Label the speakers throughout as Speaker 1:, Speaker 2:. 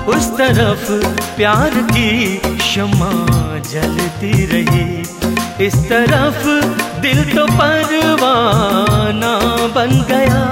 Speaker 1: उस तरफ प्यार की शम्मा जलती रही, इस तरफ दिल तो परवाना बन गया।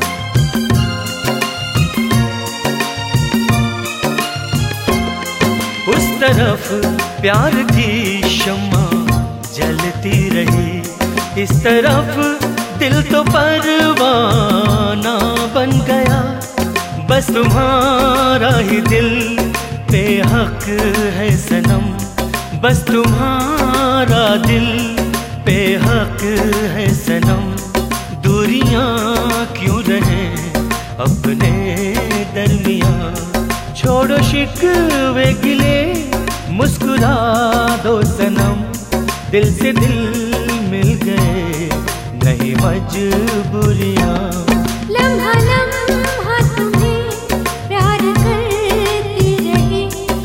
Speaker 1: उस तरफ प्यार की शम्मा जलती रही, इस तरफ दिल तो परवाना बन गया। बस तुम्हारा ही दिल बेहक है सनम, बस तुम्हारा दिल बेहक है सनम। दूरियां क्यों रहे अपने दरमियां, छोड़ो शिकवे गिले मुस्कुरा दो सनम। दिल से दिल मिल गए नहीं मजबूरियां।
Speaker 2: लम्हा लम्हा तुम्हें प्यार करती रही,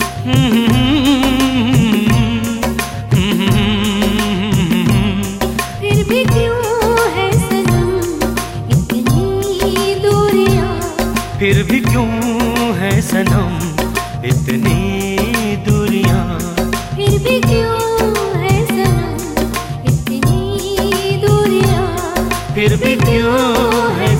Speaker 2: फिर भी क्यों है सनम इतनी दूरियां,
Speaker 1: फिर भी क्यों है सनम इतनी दूरियां,
Speaker 2: फिर भी क्यों है सनम इतनी दूरियां,
Speaker 1: फिर भी क्यों है